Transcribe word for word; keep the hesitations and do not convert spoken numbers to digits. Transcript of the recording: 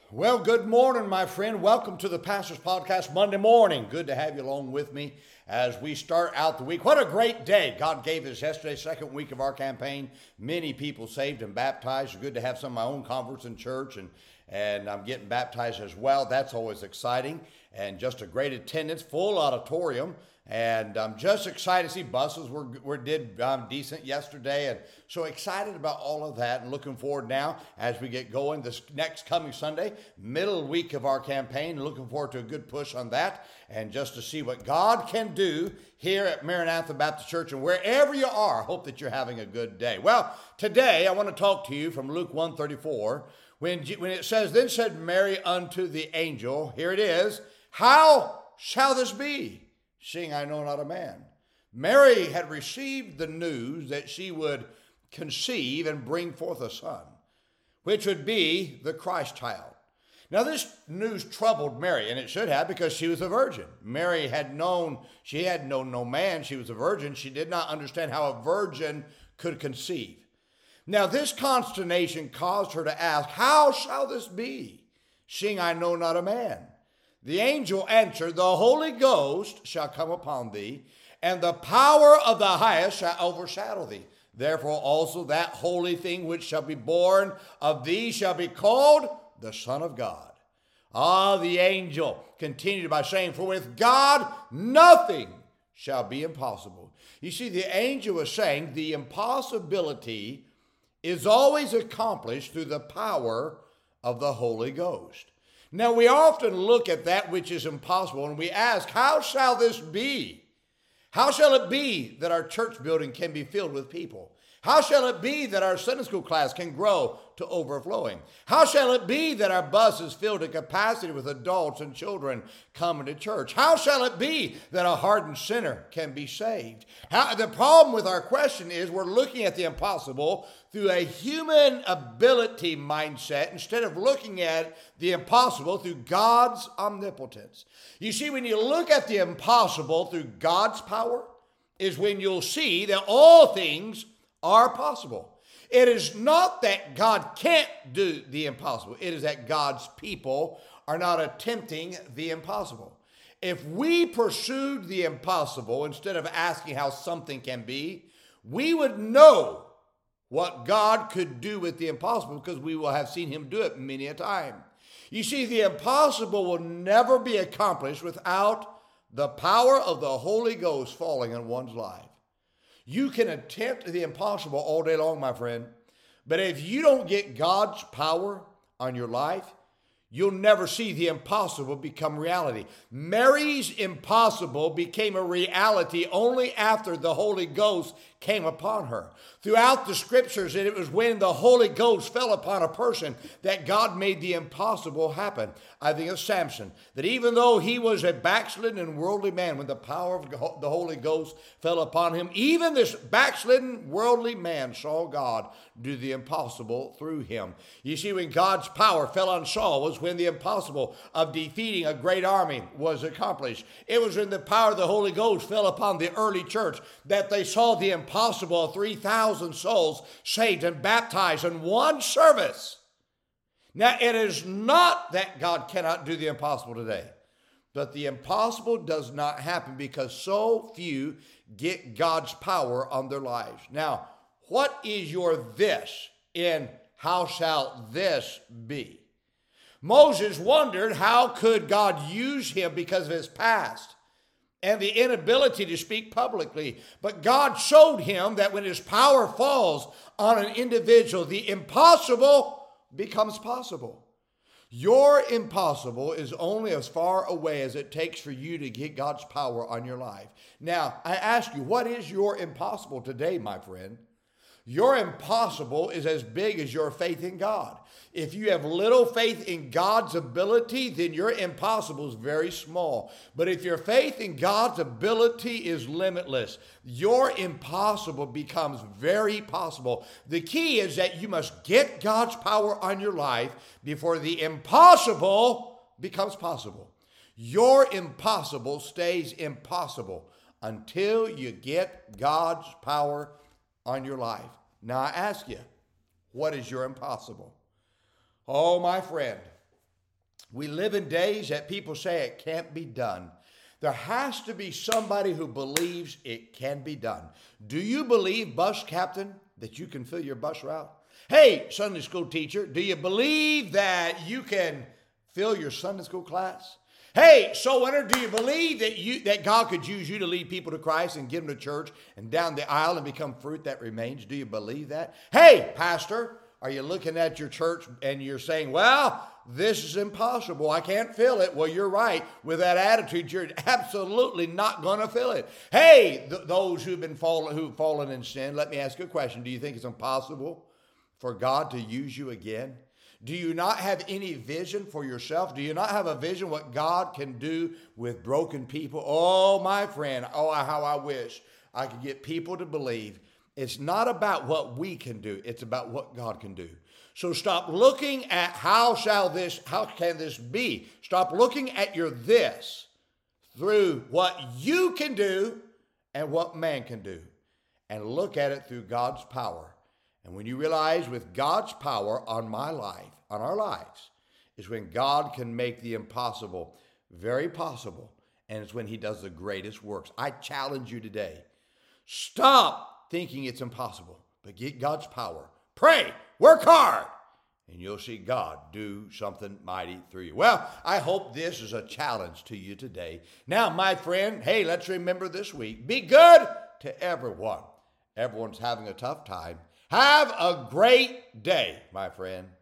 Well, good morning, my friend. Welcome to the Pastor's Podcast Monday morning. Good to have you along with me as we start out the week. What a great day God gave us yesterday, second week of our campaign. Many people saved and baptized. It's good to have some of my own converts in church, and, and I'm getting baptized as well. That's always exciting. And just a great attendance, full auditorium. And I'm just excited to see buses were, were did um, decent yesterday. And so excited about all of that and looking forward now as we get going this next coming Sunday, middle week of our campaign. Looking forward to a good push on that and just to see what God can do here at Maranatha Baptist Church and wherever you are. I hope that you're having a good day. Well, today I want to talk to you from Luke one thirty-four when, when it says, "Then said Mary unto the angel," here it is, "How shall this be, seeing I know not a man?" Mary had received the news that she would conceive and bring forth a son, which would be the Christ child. Now this news troubled Mary, and it should have, because she was a virgin. Mary had known, she had known no man, she was a virgin. She did not understand how a virgin could conceive. Now this consternation caused her to ask, "How shall this be, seeing I know not a man?" The angel answered, "The Holy Ghost shall come upon thee, and the power of the highest shall overshadow thee. Therefore also that holy thing which shall be born of thee shall be called the Son of God." Ah, the angel continued by saying, "For with God nothing shall be impossible." You see, the angel was saying the impossibility is always accomplished through the power of the Holy Ghost. Now, we often look at that which is impossible and we ask, how shall this be? How shall it be that our church building can be filled with people? How shall it be that our Sunday school class can grow to overflowing? How shall it be that our bus is filled to capacity with adults and children coming to church? How shall it be that a hardened sinner can be saved? How, the problem with our question is we're looking at the impossible through a human ability mindset instead of looking at the impossible through God's omnipotence. You see, when you look at the impossible through God's power is when you'll see that all things are possible. It is not that God can't do the impossible. It is that God's people are not attempting the impossible. If we pursued the impossible instead of asking how something can be, we would know what God could do with the impossible because we will have seen him do it many a time. You see, the impossible will never be accomplished without the power of the Holy Ghost falling on one's life. You can attempt the impossible all day long, my friend, but if you don't get God's power on your life, you'll never see the impossible become reality. Mary's impossible became a reality only after the Holy Ghost came upon her. Throughout the scriptures, it was when the Holy Ghost fell upon a person that God made the impossible happen. I think of Samson, that even though he was a backslidden and worldly man, when the power of the Holy Ghost fell upon him, even this backslidden worldly man saw God do the impossible through him. You see, when God's power fell on Saul was when the impossible of defeating a great army was accomplished. It was when the power of the Holy Ghost fell upon the early church that they saw the impossible of three thousand souls saved and baptized in one service. Now, it is not that God cannot do the impossible today, but the impossible does not happen because so few get God's power on their lives. Now, what is your this in how shall this be? Moses wondered how could God use him because of his past and the inability to speak publicly. But God showed him that when his power falls on an individual, the impossible becomes possible. Your impossible is only as far away as it takes for you to get God's power on your life. Now, I ask you, what is your impossible today, my friend? Your impossible is as big as your faith in God. If you have little faith in God's ability, then your impossible is very small. But if your faith in God's ability is limitless, your impossible becomes very possible. The key is that you must get God's power on your life before the impossible becomes possible. Your impossible stays impossible until you get God's power on your life. Now I ask you, what is your impossible? Oh, my friend, We live in days that people say it can't be done. There has to be somebody who believes it can be done. Do you believe, bus captain, that you can fill your bus route? Hey, Sunday school teacher, do you believe that you can fill your Sunday school class? Hey, soul winner, do you believe that you that God could use you to lead people to Christ and give them to church and down the aisle and become fruit that remains? Do you believe that? Hey, pastor, are you looking at your church and you're saying, well, this is impossible. I can't fill it. Well, you're right. With that attitude, you're absolutely not going to fill it. Hey, th- those who've been fallen, who've fallen in sin, let me ask you a question. Do you think it's impossible for God to use you again? Do you not have any vision for yourself? Do you not have a vision what God can do with broken people? Oh, my friend, oh, how I wish I could get people to believe it's not about what we can do. It's about what God can do. So stop looking at how shall this, how can this be? Stop looking at your this through what you can do and what man can do, and look at it through God's power. And when you realize with God's power on my life, on our lives, is when God can make the impossible very possible. And it's when he does the greatest works. I challenge you today. Stop thinking it's impossible, but get God's power. Pray, work hard, and you'll see God do something mighty through you. Well, I hope this is a challenge to you today. Now, my friend, hey, let's remember this week. Be good to everyone. Everyone's having a tough time. Have a great day, my friend.